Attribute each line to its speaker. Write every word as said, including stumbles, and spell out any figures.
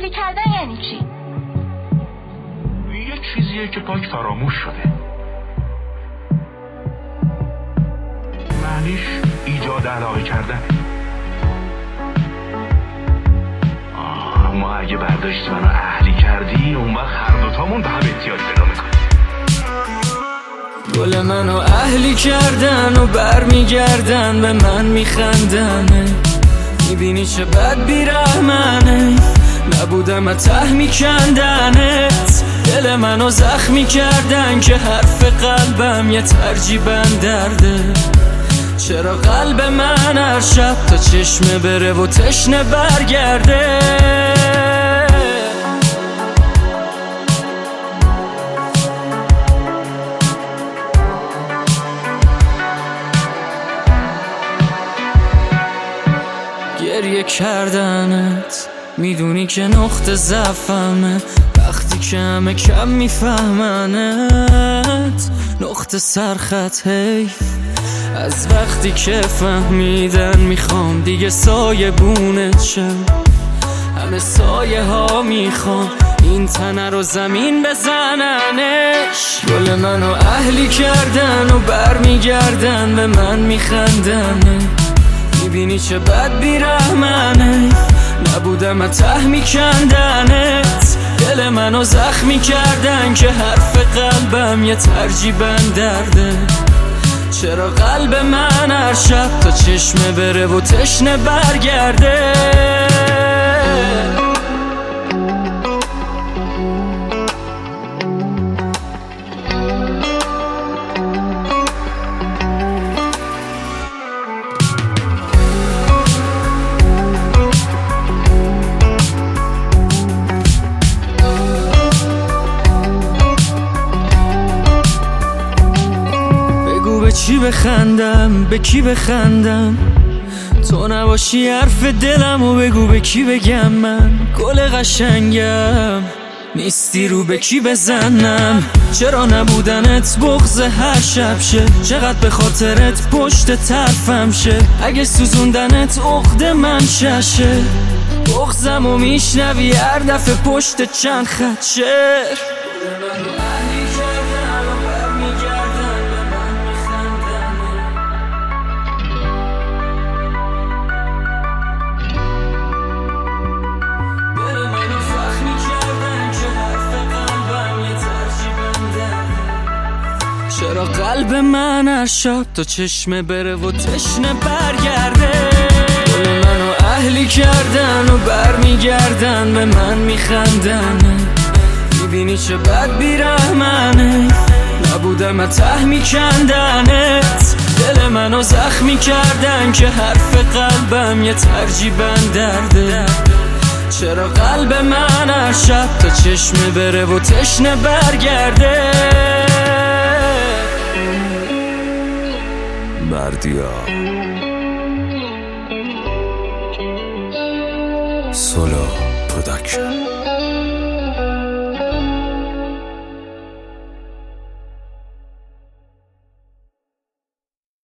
Speaker 1: اهلی کردن یعنی چی؟
Speaker 2: یه چیزیه که پاک فراموش شده. معنیش ایجاد علاقه کردن. آه، ما اگه برداشت منو اهلی کردی، اون وقت هر دوتامون به هم احتیاج پیدا میکنیم.
Speaker 3: گل منو اهلی کردن و برمیگردن به من میخندن. میبینی چه بد بیرحمنه، نبودم ته میکندنت. دل منو زخمی کردن که حرف قلبم یه ترجیبن درده. چرا قلب من هر شب تا چشمه بره و تشنه برگرده؟ گریه کردنت میدونی که نقطه ضعفمه، وقتی که همه کم میفهمنت. نقطه سرخط حیف از وقتی که فهمیدن میخوام دیگه سایه بونت شم. همه سایه ها میخوام این تنه رو زمین بزننش. گل منو اهلی کردن و برمیگردن به من میخندن. میبینی چه بد بیرحمنه، نبودم ته میکندنت. دل منو زخمی کردن که حرف قلبم یه ترجیبن درده. چرا قلب من هر شب تا چشمه بره و تشنه برگرده؟ به چی بخندم، به کی بخندم؟ تو نباشی حرف دلم و بگو به کی بگم من گل قشنگم. نیستی رو به کی بزنم؟ چرا نبودنت بغض هر شب شه؟ چقدر به خاطرت پشت طرفم شه؟ اگه سوزوندنت عقد من ششه، بغضم و میشنوی هر دفعه پشت چند خط شعر. چرا قلب من هر شب تا چشمه بره و تشنه برگرده؟ گل منو اهلی کردن و برمیگردن به من میخندن. میبینی چه بد بیرحمنه، نبودم ته میکندنت. دل منو زخمی کردن که حرف قلبم یه ترجیبن درده. چرا قلب من هر شب تا چشمه بره و تشنه برگرده؟
Speaker 4: بردیا سولو پروداکشن.